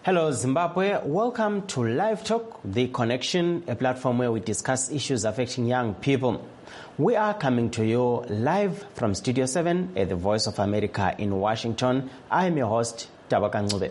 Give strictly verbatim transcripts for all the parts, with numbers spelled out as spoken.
Hello Zimbabwe, welcome to Live Talk, The Connection, a platform where we discuss issues affecting young people. We are coming to you live from Studio seven at the Voice of America in Washington. I am your host, Tabaka Ngube.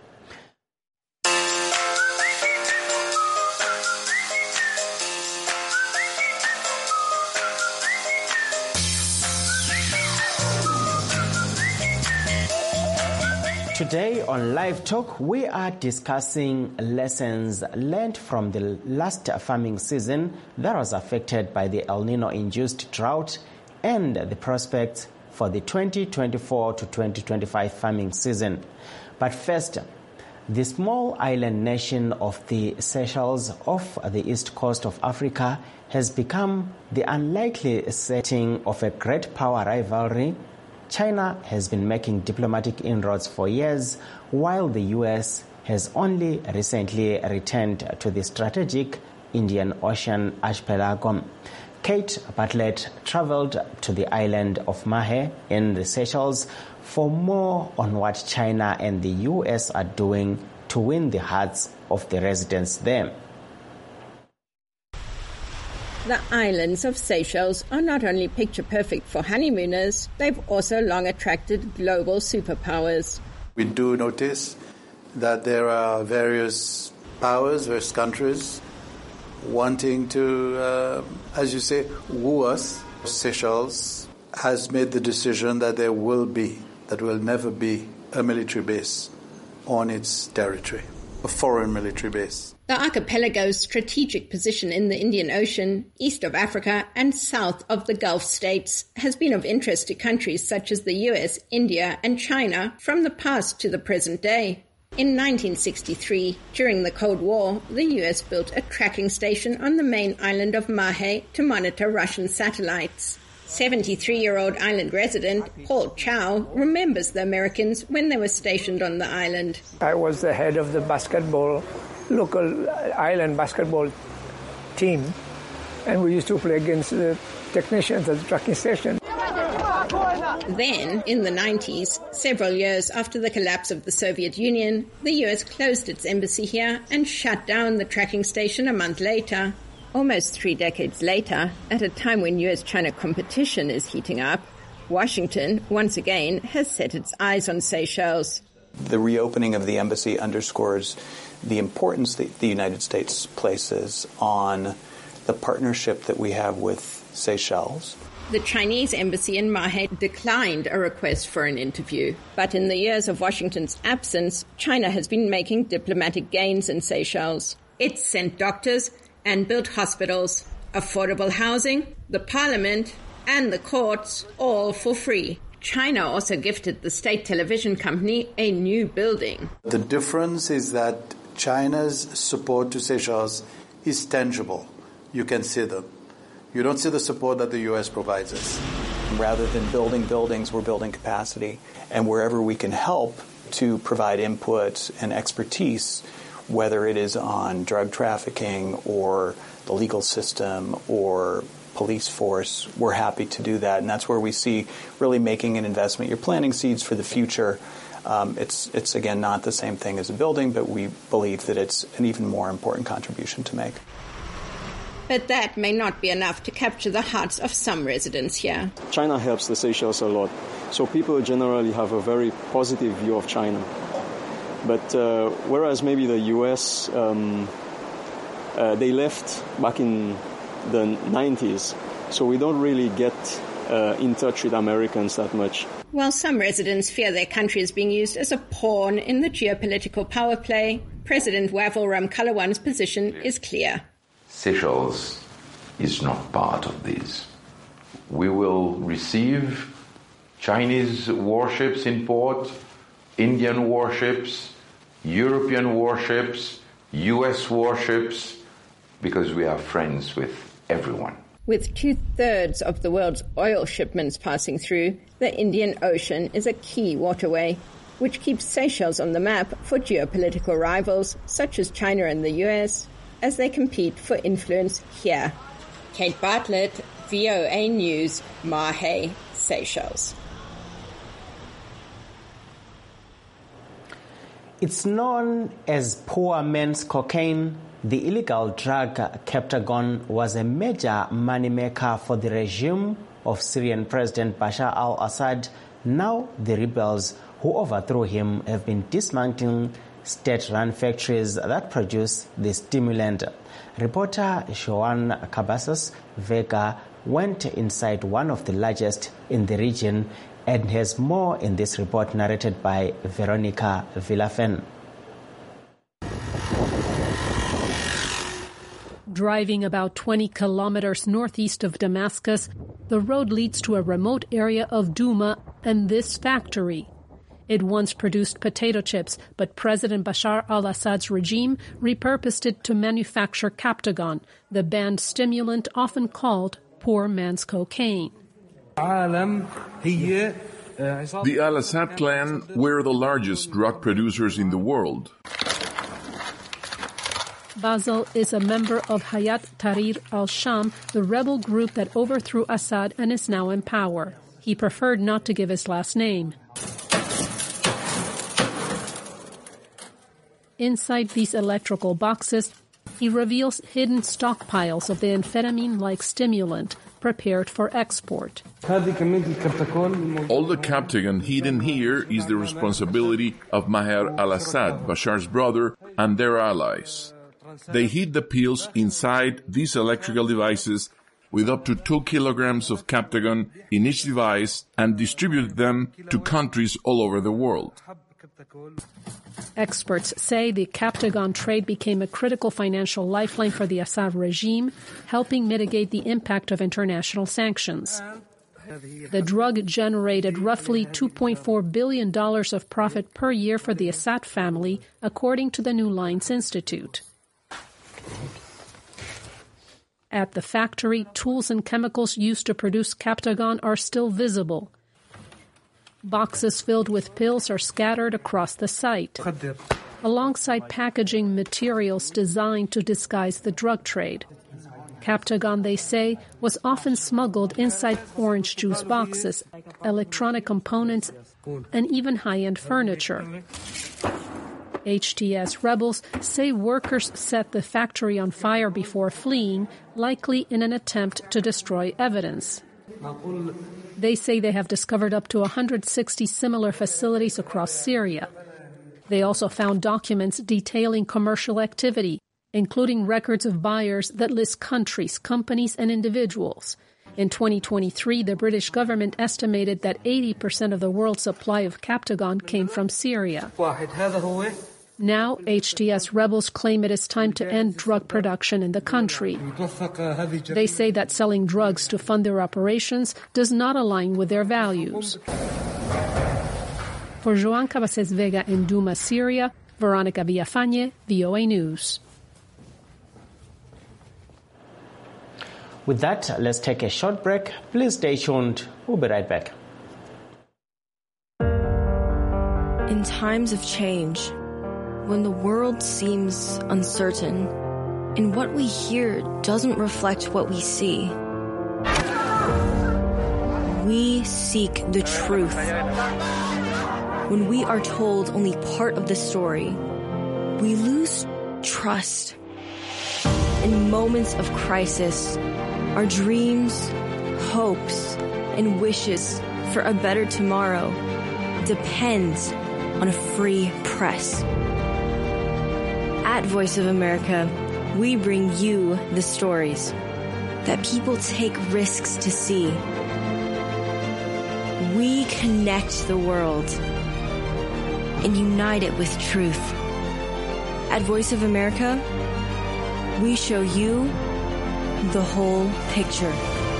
Today on Live Talk, we are discussing lessons learned from the last farming season that was affected by the El Nino-induced drought and the prospects for the twenty twenty-four to twenty twenty-five farming season. But first, the small island nation of the Seychelles off the east coast of Africa has become the unlikely setting of a great power rivalry. China has been making diplomatic inroads for years, while the U S has only recently returned to the strategic Indian Ocean archipelago. Kate Bartlett traveled to the island of Mahé in the Seychelles for more on what China and the U S are doing to win the hearts of the residents there. The islands of Seychelles are not only picture-perfect for honeymooners, they've also long attracted global superpowers. We do notice that there are various powers, various countries wanting to, uh, as you say, woo us. Seychelles has made the decision that there will be, that will never be, a military base on its territory, a foreign military base. The archipelago's strategic position in the Indian Ocean, east of Africa and south of the Gulf states, has been of interest to countries such as the U S, India and China from the past to the present day. In nineteen sixty-three, during the Cold War, the U S built a tracking station on the main island of Mahé to monitor Russian satellites. seventy-three-year-old island resident Paul Chow remembers the Americans when they were stationed on the island. I was the head of the basketball local island basketball team, and we used to play against the technicians at the tracking station. Then, in the nineties, several years after the collapse of the Soviet Union, the U S closed its embassy here and shut down the tracking station a month later. Almost three decades later, at a time when U S-China competition is heating up, Washington, once again, has set its eyes on Seychelles. The reopening of the embassy underscores the importance that the United States places on the partnership that we have with Seychelles. The Chinese embassy in Mahé declined a request for an interview. But in the years of Washington's absence, China has been making diplomatic gains in Seychelles. It's sent doctors and built hospitals, affordable housing, the parliament, and the courts, all for free. China also gifted the state television company a new building. The difference is that China's support to Seychelles is tangible. You can see them. You don't see the support that the U S provides us. Rather than building buildings, we're building capacity. And wherever we can help to provide input and expertise, whether it is on drug trafficking or the legal system or police force, we're happy to do that. And that's where we see really making an investment. You're planting seeds for the future. Um, it's, it's again, not the same thing as a building, but we believe that it's an even more important contribution to make. But that may not be enough to capture the hearts of some residents here. China helps the Seychelles a lot. So people generally have a very positive view of China. But uh, whereas maybe the U S, um, uh, they left back in the nineties, so we don't really get uh, in touch with Americans that much. While some residents fear their country is being used as a pawn in the geopolitical power play, President Wavel Ramkalawan's position is clear. Seychelles is not part of this. We will receive Chinese warships in port, Indian warships, European warships, U S warships, because we are friends with everyone. With two-thirds of the world's oil shipments passing through, the Indian Ocean is a key waterway, which keeps Seychelles on the map for geopolitical rivals such as China and the U S as they compete for influence here. Kate Bartlett, V O A News, Mahé, Seychelles. It's known as poor man's cocaine. The illegal drug Captagon was a major moneymaker for the regime of Syrian President Bashar al-Assad. Now the rebels who overthrew him have been dismantling state-run factories that produce the stimulant. Reporter Joan Cabasas Vega went inside one of the largest in the region and has more in this report narrated by Veronica Villafen. Driving about twenty kilometers northeast of Damascus, the road leads to a remote area of Douma and this factory. It once produced potato chips, but President Bashar al-Assad's regime repurposed it to manufacture Captagon, the banned stimulant often called poor man's cocaine. The al-Assad clan were the largest drug producers in the world. Basel is a member of Hayat Tahrir al-Sham, the rebel group that overthrew Assad and is now in power. He preferred not to give his last name. Inside these electrical boxes, he reveals hidden stockpiles of the amphetamine-like stimulant prepared for export. All the Captagon hidden here is the responsibility of Maher al-Assad, Bashar's brother, and their allies. They hid the pills inside these electrical devices with up to two kilograms of Captagon in each device and distributed them to countries all over the world. Experts say the Captagon trade became a critical financial lifeline for the Assad regime, helping mitigate the impact of international sanctions. The drug generated roughly two point four billion dollars of profit per year for the Assad family, according to the New Lines Institute. At the factory, tools and chemicals used to produce Captagon are still visible. Boxes filled with pills are scattered across the site, alongside packaging materials designed to disguise the drug trade. Captagon, they say, was often smuggled inside orange juice boxes, electronic components, and even high-end furniture. H T S rebels say workers set the factory on fire before fleeing, likely in an attempt to destroy evidence. They say they have discovered up to one hundred sixty similar facilities across Syria. They also found documents detailing commercial activity, including records of buyers that list countries, companies, and individuals. In twenty twenty-three, the British government estimated that eighty percent of the world's supply of Captagon came from Syria. Now, H T S rebels claim it is time to end drug production in the country. They say that selling drugs to fund their operations does not align with their values. For Joan Cabasas Vega in Douma, Syria, Veronica Villafañe, V O A News. With that, let's take a short break. Please stay tuned. We'll be right back. In times of change, when the world seems uncertain and what we hear doesn't reflect what we see, we seek the truth. When we are told only part of the story, we lose trust. In moments of crisis, our dreams, hopes, and wishes for a better tomorrow depends on a free press. At Voice of America, we bring you the stories that people take risks to see. We connect the world and unite it with truth. At Voice of America, we show you the whole picture.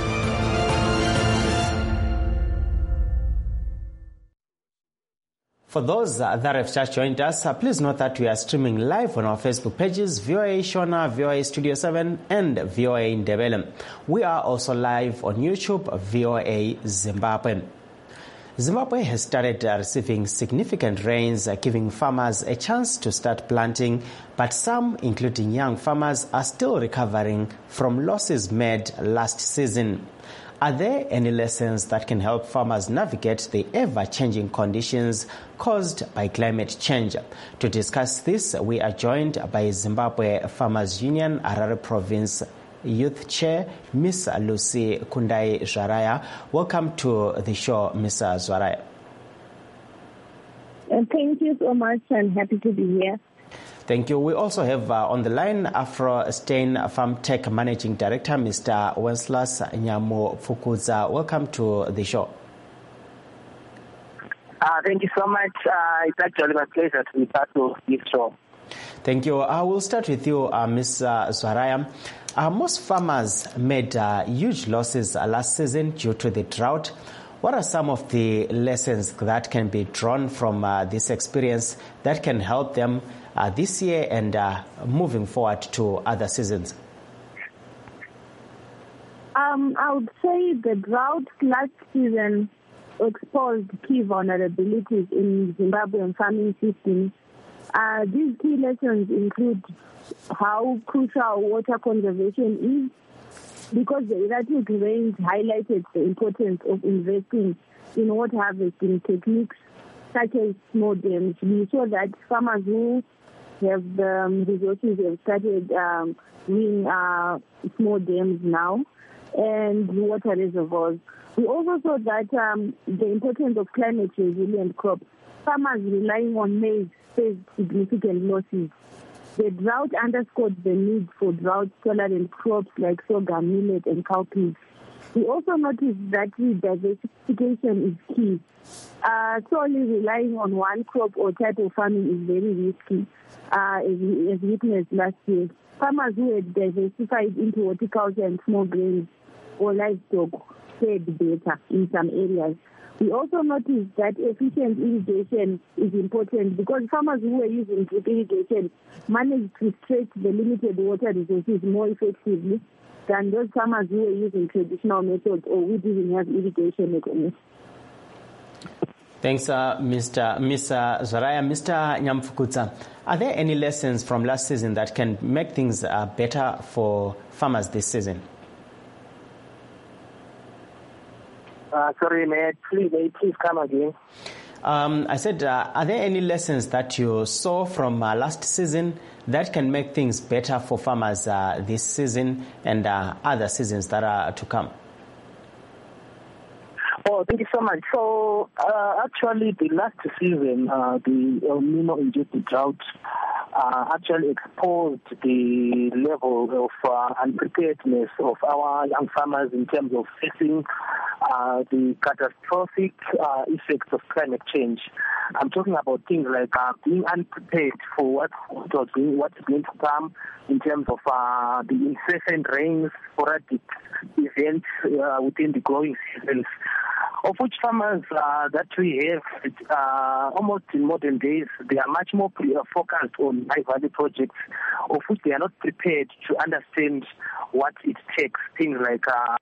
For those uh, that have just joined us, uh, please note that we are streaming live on our Facebook pages, V O A Shona, V O A Studio seven, and V O A Ndebele. We are also live on YouTube, V O A Zimbabwe. Zimbabwe has started uh, receiving significant rains, uh, giving farmers a chance to start planting, but some, including young farmers, are still recovering from losses made last season. Are there any lessons that can help farmers navigate the ever-changing conditions caused by climate change? To discuss this, we are joined by Zimbabwe Farmers Union, Harare Province Youth Chair, Miss Lucy Kundai Zwaraya. Welcome to the show, Miss Zwaraya. Uh, thank you so much. I'm happy to be here. Thank you. We also have uh, on the line Afro Stein Farm Tech Managing Director, Mister Wenceslas Nyamufukudza. Welcome to the show. Uh, thank you so much. Uh, it's actually my pleasure to be part of this show. Thank you. I will start with you, uh, Miz Uh, Zwaraya. Uh, most farmers made uh, huge losses uh, last season due to the drought. What are some of the lessons that can be drawn from uh, this experience that can help them uh, this year and uh, moving forward to other seasons? Um, I would say the drought last season exposed key vulnerabilities in Zimbabwean farming systems. Uh, these key lessons include how crucial water conservation is, because the erratic rains highlighted the importance of investing in water harvesting techniques such as small dams. We saw that farmers who have the um, resources have started um, doing uh, small dams now and water reservoirs. We also saw that um, the importance of climate resilient crops. Farmers relying on maize faced significant losses. The drought underscored the need for drought-tolerant crops like sorghum, millet, and cowpeas. We also noticed that diversification is key. Uh, solely relying on one crop or type of farming is very risky, uh, as, as witnessed last year. Farmers who had diversified into horticulture and small grains or livestock fared better in some areas. We also noticed that efficient irrigation is important because farmers who were using drip irrigation managed to stretch the limited water resources more effectively than those farmers who were using traditional methods or who didn't have irrigation mechanisms. Thanks, uh, Mister Miss Zwaraya. Mister Nyamufukudza, are there any lessons from last season that can make things uh, better for farmers this season? Uh, sorry, may I please, may I please come again? Um, I said, uh, are there any lessons that you saw from uh, last season that can make things better for farmers uh, this season and uh, other seasons that are to come? Oh, thank you so much. So, uh, actually, the last season, uh, the El Nino-induced drought uh, actually exposed the level of uh, unpreparedness of our young farmers in terms of facing uh, the catastrophic uh, effects of climate change. I'm talking about things like uh, being unprepared for what was going, what is going to come in terms of uh, the incessant rains, sporadic events uh, within the growing seasons, of which farmers uh, that we have uh, almost in modern days, they are much more pre- focused on high-value projects, of which they are not prepared to understand what it takes, things like uh,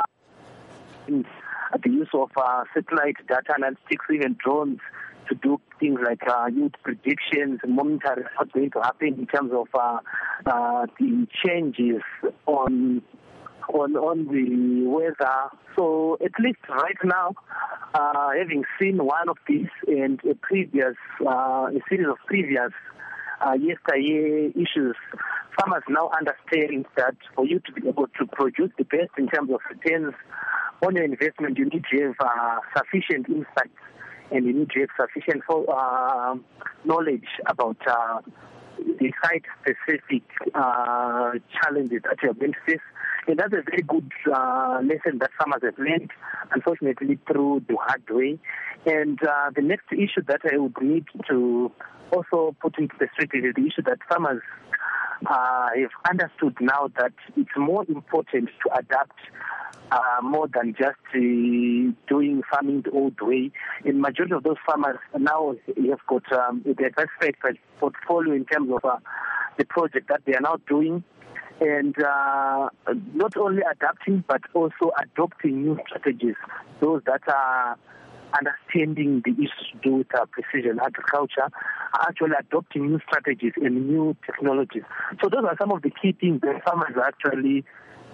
the use of uh, satellite data analytics, even drones, to do things like uh, youth predictions, monitoring what's going to happen in terms of uh, uh, the changes on on on the weather. So at least right now, uh, having seen one of these and a previous, uh, a series of previous uh, yesteryear issues, farmers now understand that for you to be able to produce the best in terms of returns on your investment, you need to have uh, sufficient insights and you need to have sufficient uh, knowledge about uh, the site-specific uh, challenges that you are going to face. And that's a very good uh, lesson that farmers have learned, unfortunately, through the hard way. And uh, the next issue that I would need to also put into perspective is the issue that farmers uh, have understood now that it's more important to adapt uh, more than just uh, doing farming the old way. And majority of those farmers now have got um, a diversified portfolio in terms of uh, the project that they are now doing. And uh, not only adapting, but also adopting new strategies, those that are understanding the issues to do with uh, precision agriculture, are actually adopting new strategies and new technologies. So those are some of the key things that farmers are actually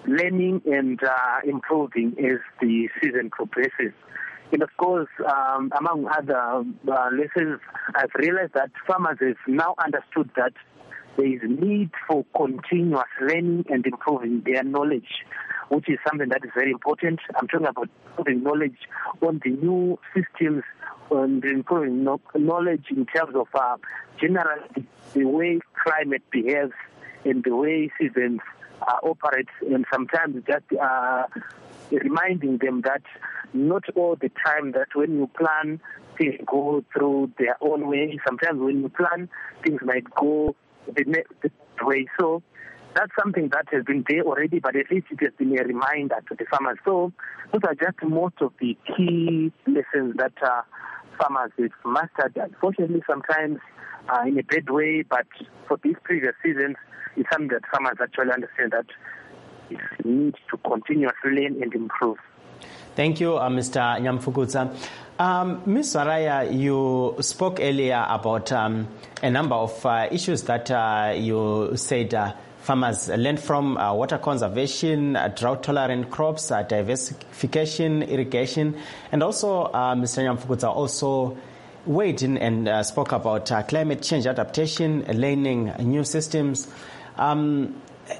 learning and uh, improving as the season progresses. And of course, um, among other uh, lessons, I've realized that farmers have now understood that there is need for continuous learning and improving their knowledge, which is something that is very important. I'm talking about improving knowledge on the new systems and improving knowledge in terms of uh, generally the way climate behaves and the way seasons uh, operate, and sometimes just uh, reminding them that not all the time that when you plan, things go through their own way. Sometimes when you plan, things might go the next way. So that's something that has been there already, but at least it has been a reminder to the farmers. So those are just most of the key lessons that uh, farmers have mastered. Unfortunately, sometimes uh, in a bad way, but for these previous seasons, it's something that farmers actually understand that it needs to continuously learn and improve. Thank you, uh, Mister Nyamfukutsa. Um, Miz Zaraya, you spoke earlier about um, a number of uh, issues that uh, you said uh, farmers learned from: uh, water conservation, uh, drought-tolerant crops, uh, diversification, irrigation, and also uh, Mister Nyamfukutsa also weighed in and uh, spoke about uh, climate change adaptation, learning new systems. Um,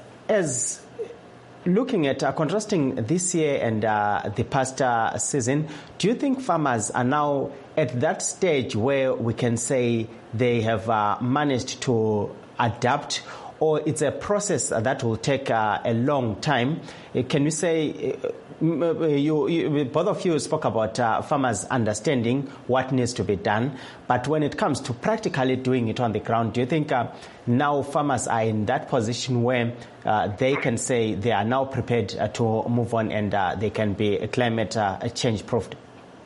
as Looking at uh, contrasting this year and uh, the past uh, season, do you think farmers are now at that stage where we can say they have uh, managed to adapt, or it's a process that will take uh, a long time? Uh, can you say, uh, you, you, both of you spoke about uh, farmers understanding what needs to be done, but when it comes to practically doing it on the ground, do you think uh, now farmers are in that position where uh, they can say they are now prepared uh, to move on and uh, they can be climate uh, change proofed?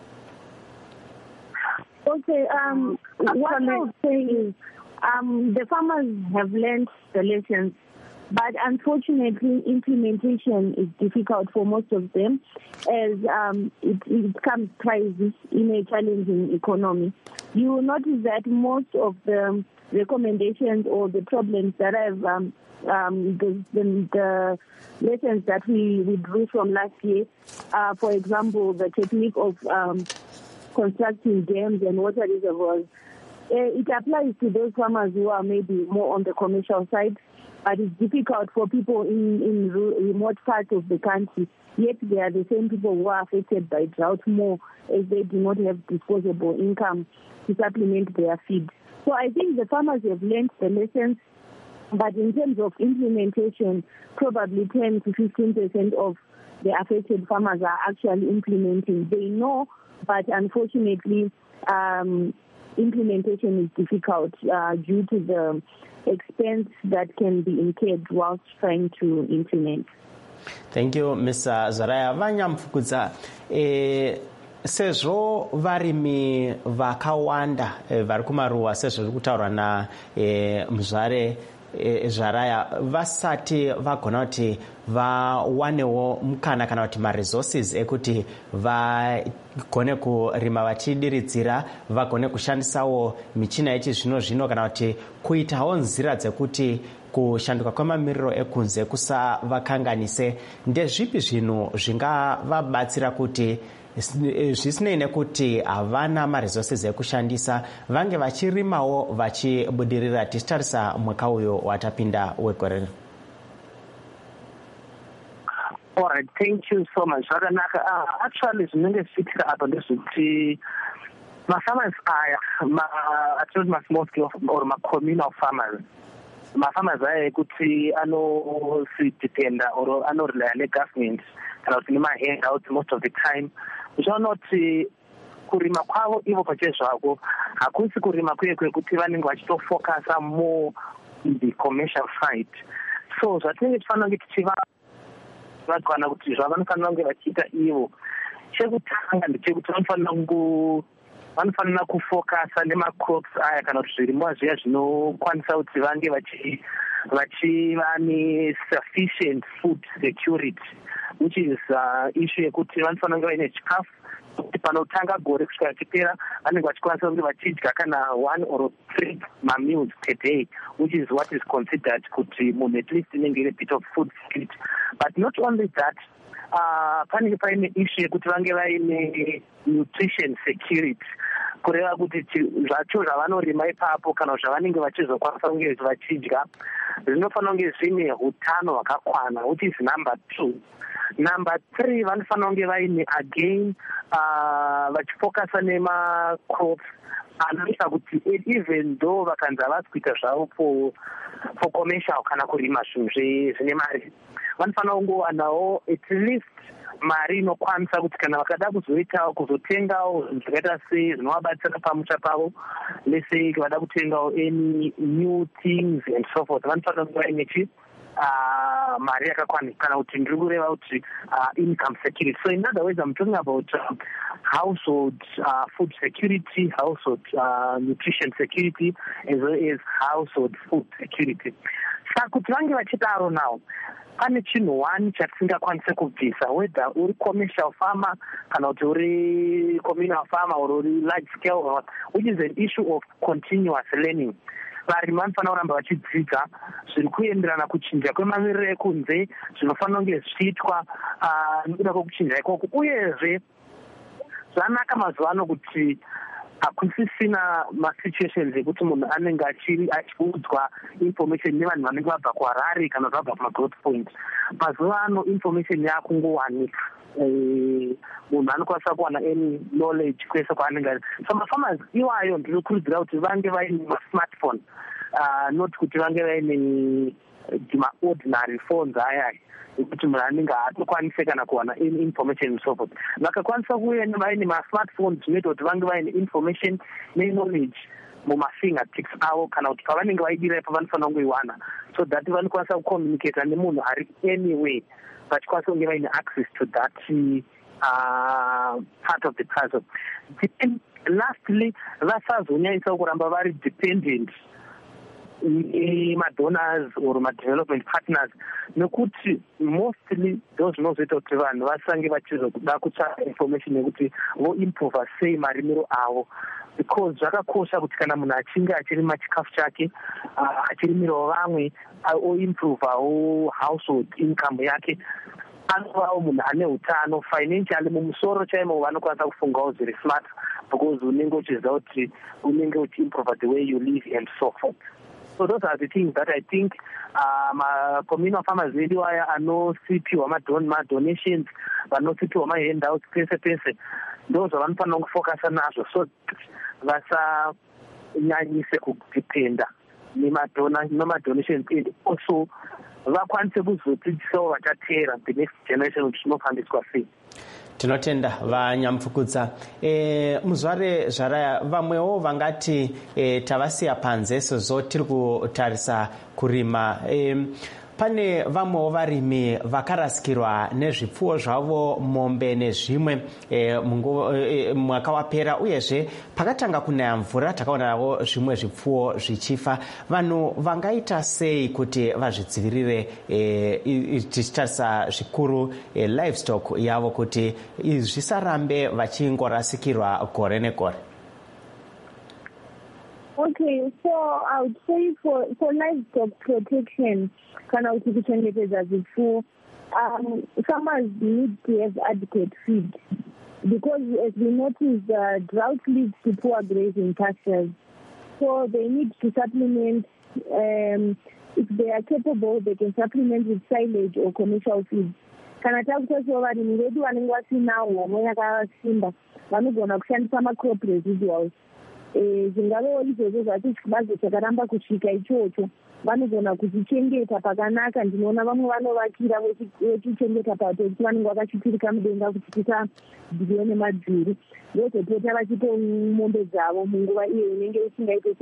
Okay, um, what I would say is um, the farmers have learned the lessons, but unfortunately implementation is difficult for most of them, as um, it, it comes crisis in a challenging economy. You will notice that most of the recommendations or the problems that I've um, um, the, the, the lessons that we, we drew from last year, uh, for example, the technique of um, constructing dams and water reservoirs, uh, it applies to those farmers who are maybe more on the commercial side, but it's difficult for people in, in remote parts of the country. Yet they are the same people who are affected by drought more, as they do not have disposable income to supplement their feed. So I think the farmers have learned the lessons, but in terms of implementation, probably ten to fifteen percent of the affected farmers are actually implementing. They know, but unfortunately, um, implementation is difficult uh, due to the expense that can be incurred whilst trying to implement. Thank you, Miz Zaraya. Vanyamfukutsa, eh, sezvo varimi vakawanda eh, vari kumaruwa sezvo zviri kutaurwa na eh, Muzvare eh, Zaraya vasati vagona kuti vawanewo mukana kana kuti maresources ekuti vagone kurima vachidiridzira, vagone kushandisawo michina yechizvino zvino kana kuti kuitawo nzira dzekuti kushanduka kwemamiriro ekunze kusavakanganise. Ndezvipi zvinhu zvingavabatsira kuti zvisinei nekuti havana maresources ekushandisa vange vachirimawo vachibudirira, tichitarisa mwaka uyo watapinda wegore? All right, thank you so much. Uh, actually, zvinenge zvichiitika apa ndezvekuti mafarmers aya, actually ma-small scale or ma-communal farmers, mafarmers aya ekuti anozvidependa or anorelaya negovernment kana kuti nema-handouts most of the time, uchaona kuti kurima kwavo ivo pachezvako hakusi kurima kuye kwekuti vanenge vachitofocusa more in the commercial side. So zvatinenge tifanira kunge tichiva vakwana kuti zvavanofanira kunge vachiita ivo, chekutanga ndechekuti vanofanira vanofanira kufokasa nemacrops aya kana kuti zvirimwa zviya zvinokwanisa kuti vange vachiva nesufficient food security, which is uh, issue yekuti vanofanira kunge vaine chikafu kuti panotanga gore kusvika achipera vanenge vachikwanisa kunge vachidya kana one or three meals per day, which is what is considered kuti munhu at least inenge ine bit of food security. But not only that, uh, panenge paine issue yekuti vange vaine nutrition security, kureva kuti zvacho zvavanorima ipapo kana zvavanenge vachizokwanisa kunge vachidya zvinofanira kunge zvine utano hwakakwana, which is number two. Number three, vanofanira kunge vaine again uh, vachifokasa nemacrops anoita kuti even though vakanzi havasi kuita zvavo for, for commercial kana kurima zvinhu zvine mari, vanofanira kungowanawo at least mari inokwanisa kuti kana vakada kuzoitawo kuzotengawo zvakaita sei zvinovabatsira pamusha pavo, lese vada kutengawo any new things and so forth, vanofanira kunge vaine chi Uh, mari yakakwana kana kuti ndiri kureva kuti uh, income security. So in other words, I'm talking about uh, household uh, food security, household uh, nutrition security, as well as household food security. Saka kuti vange vachidaro now, pane chinhu one chatisingakwanise kubvisa, whether uri commercial farmer kana kuti uri communal farmer or uri large scale, which is an issue of continuous learning. Varimi vanofanira kuramba vachidzidza zviri kuenderana kuchinja kwemamiriro ekunze zvinofanira kunge zvichiitwa nekuda kwekuchinja ikoko. Uyezve zvanaka mazuva ano kuti hakusisina masituations ekuti munhu anenge achiudzwa information nevanhu vanenge vabva kuHarare kana vabva kumagrowth point. Mazuva ano information yakungowanika, munhu anokwanisa kuwana any knowledge kwese kwaanenge ari. So mafarmers iwayo ndinokurudzira kuti vange vaine masmartphone, uh, not kuti vange vaine maordinary phones aya ekuti munhu anenge haatokwanise kana kuwana any information and so forth. Vakakwanisa kuuya vaine masmartphones zvinoita kuti vange vaine information neknowledge mumafingertips avo kana kuti pavanenge vaidira ipo vanofanira kungoiwana, so that vanokwanisa kucommunicata nemunhu ari anyway, vachikwanisa kunge vaine access to that uh, part of the puzzle. Then lastly, vasazonyanyisa kuramba vari dependent madonors or development partners, nekuti mostly those zvinozoita kuti vanhu vasange vachizoda kutsvaka information yekuti voimprova sei marimiro avo, because zvakakosha kuti kana munhu achinge achirima chikafu chake achirimirawo vamwe oimprovawo household income yake, anovawo munhu ane utano financially mumusoro chaimo, vanokwanisa kufungawo zviri smart because unenge uchiziva kuti unenge uchiimprova the way you live and so forth. So those are the things that I think uh, my communal farmers vedu aya anosipiwa madonations, vanosipiwa mahandouts pese pese, ndo zvavanofanira kufokasa nazvo so vasanyanyise kudependa nemadonations and also vakwanise kuzodzidzisawo vachatera the next generation kuti zvinofambiswa sei. Tinotenda vanyamupfukudza. E, muzvare zvaraya vamwewo vangati e, tavasiya panze sezvo tiri kutarisa kurima. E, pane vamwewo varimi vakarasikirwa nezvipfuwo zvavo, mombe nezvimwe e, e, mwaka wapera, uyezve pakatanga kunaya mvura takaonawo zvimwe zvipfuwo zvichifa. Vanhu vangaita sei kuti vazvidzivirire e, tichitarisa zvikuru e, livestock yavo kuti zvisarambe vachingorasikirwa gore negore? Okay, so I would say for, for livestock protection, kana kuti kuchengetedza zvipfuwo, um, farmers need to have adequate feed, because as we notice, uh, drought leads to poor grazing pastures. So they need to supplement, um, if they are capable, they can supplement with silage or commercial feed. Kana takutaseva varimi vedu vanenge vasinawo homwe yakasimba, vanogona kushandisa macrop residuals. Zvingavewo izvozvo zvacho chibazo chakaramba kusvika ichocho, vanogona kuchichengeta pakanaka. Ndinoona vamwe vanovakira vechichengeta pato kuti vanenge vakachitirika mudenga kuti tisadyiwe nemadziri, ndozopota vachipa mombe dzavo munguva iyo inenge isingaite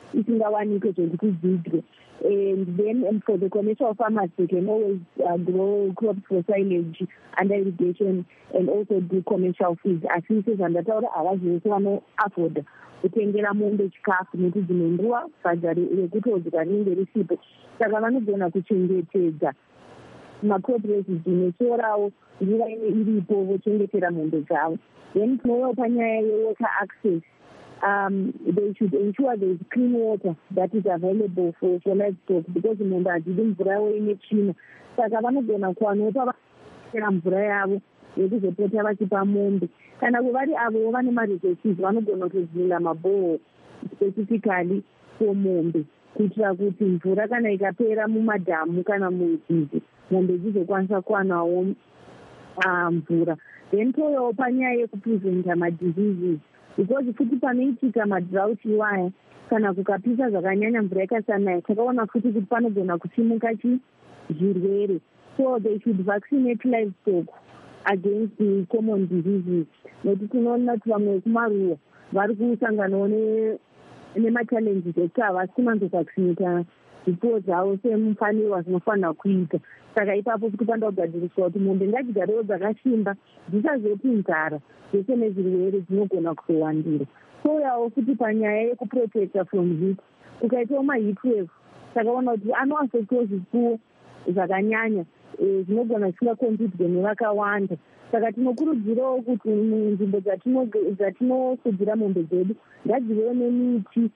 isingawanike zokuthi zidle. And then and for the commercial farmers, they can always uh, grow crops for silage under irrigation and also do commercial feeds. Asises and that other hours you can afford. Kutengera mombe chikafu nekuti dzimwe nguva sadza rekutodzwa rinenge risipo. Saka vanogona kuchengetedza macrop races nesorawo nguva iripo vochengetera mombe dzavo. Then tinouya panyaya yewater access. Um, they should ensure there is clean water that is available for, for livestock because mombe hadzidi mvura yavo ine tsvina. Saka vanogona kuwanopa vachera mvura yavo yekuzopota vachipa mombe. Kana kuvari avo vane maresources vanogona kuvhura mabhoho specifically for mombe kuitira kuti mvura kana ikapera mumadhamu kana munzizi mombe dzizokwanisa kuwanawo mvura. Then toyawo panyaya yekupreventa madiseases because futi panoitika madrought iwaya kana kukapisa zvakanyanya mvura yakasanaya takaona futi kuti panogona kusimuka chi zvirwere. So they should vaccinate livestock against the common diseases. Nekuti tinoona kuti vamwe vekumaruwa vari kusanganawo nemachallenges ekuti havasi kumanzovaccinata zvipfuwo zvavo semufanirwa zvinofanira kuita. Saka ipapo kuti panda kugadziriswa kuti mombe ngadzigarewo dzakasimba dzisazoti nzara zvese nezvirwere dzinogona kuzowandira. Toyawo futi panyaya yekuprotecta from heat. Kukaitawo maheat wave takaona kuti anoaffectawo zvipfuwo zvakanyanya zvinogona zvisingakonzidwe nevakawanda. Saka tinokurudzirawo kuti munzvimbo dzatinofudzira mombe dzedu ngadzivewo nemiti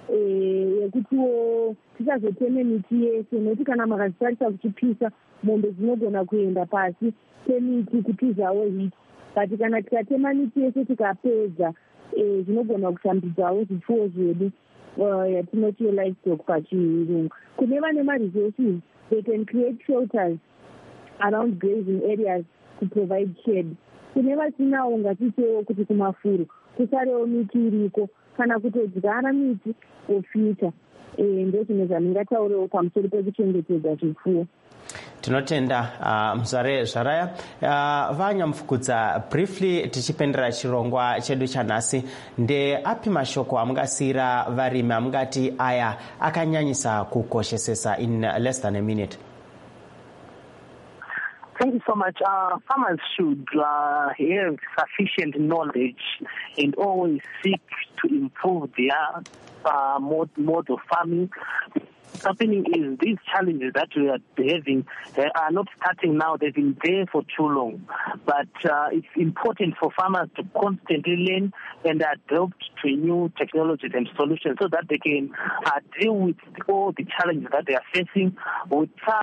yekutiwo tisazoteme miti yese nekuti kana makazitarisa kuchipisa mombe dzinogona kuenda pasi pemiti kutizawo hiti. But kana tikatema miti yese tikapedza zvinogona kushambidzawo zvipfuwo zvedu yatinoti livestock pachirungu. Kune vane maresources they can create shelters around grazing areas to provide shade. Kune vasinawo ngatiitewo kuti kumafuro kusarewo miti iriko kana kutodyara miti for future. Ndo zvimwe zvandingataurewo pamusoro pekuchengetedza zvipfuwo. Tinotenda uh, Mzware Zvaraya uh, vanyamufukudza briefly tichipendera chirongwa chedu chanhasi nde api mashoko amungasira varimi amungati aya akanyanyisa kukoshesesa in less than a minute. Thank you so much. Uh, farmers should uh, have sufficient knowledge and always seek to improve their uh, mode, mode of farming. What's happening is these challenges that we are having they are not starting now. They've been there for too long. But uh, it's important for farmers to constantly learn and adopt to new technologies and solutions so that they can uh, deal with all the challenges that they are facing without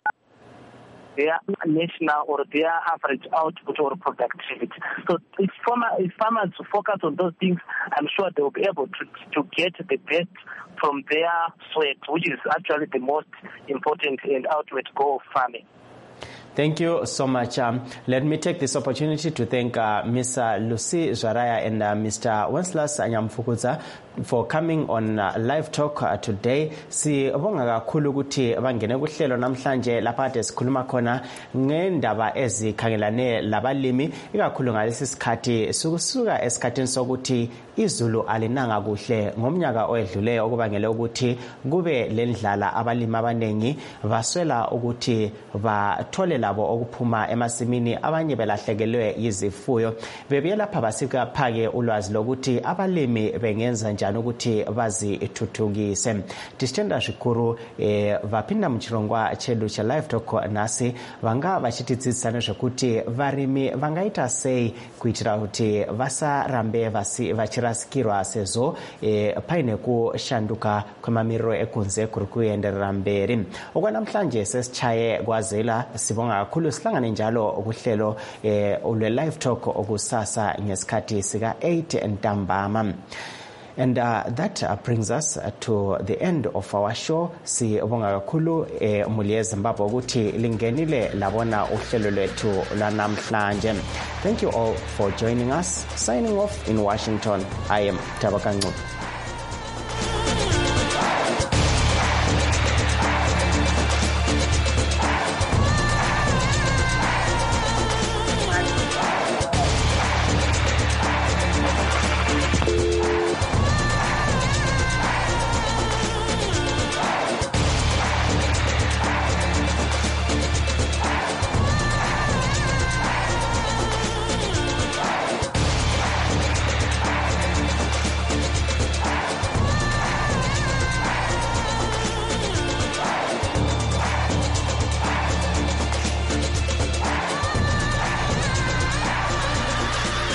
their national or their average output or productivity. So if, farmer, if farmers focus on those things, I'm sure they will be able to, to get the best from their sweat, which is actually the most important and ultimate goal of farming. Thank you so much. Um, let me take this opportunity to thank uh, Miss Lucy Zvaraya and uh, Mister Wenceslas Nyamufukudza for coming on uh, live talk uh, today. Sibonga kakhulu ukuthi bangene kuhlelo namhlanje lapha ade sikhuluma khona ngendaba ezikhangelane labalimi ikakhulu ngalesi sikhathi sukusuka esikhathini sokuthi izulu alinanga kuhle ngomnyaka oyedluleyo okubangela ukuthi kube lendlala abalimi abanengi baswela ukuthi bathole labo okuphuma emasimini abanye belahlekelwe yizifuyo. Bebuye lapha basika phake ulwazi lokuthi abalimi bengenza njani ukuthi bazithuthukise. Tisitenda zvikuru eh, vapinda muchirongwa chedu cha live talk nasi vanga vachitidzidzisana zvekuti varimi vangaita sei kuitira kuti vasarambe vasi vachirasikirwa sezo eh, paine kushanduka kwemamiriro ekunze kuri kuenderera mberi. Okwanamhlanje sesichaye kwazela sibonga kakhulu sihlangane njalo kuhlelo eh, ulwe live talk okusasa ngesikhathi sika eight ntambama. And uh, that uh, brings us uh, to the end of our show. Sibonga kakhulu eh, Mulie Zimbabwe ukuthi lingenile labona uhlelo lwethu lanamhlanje. Thank you all for joining us. Signing off in Washington, I am Tabaka Ngcubo.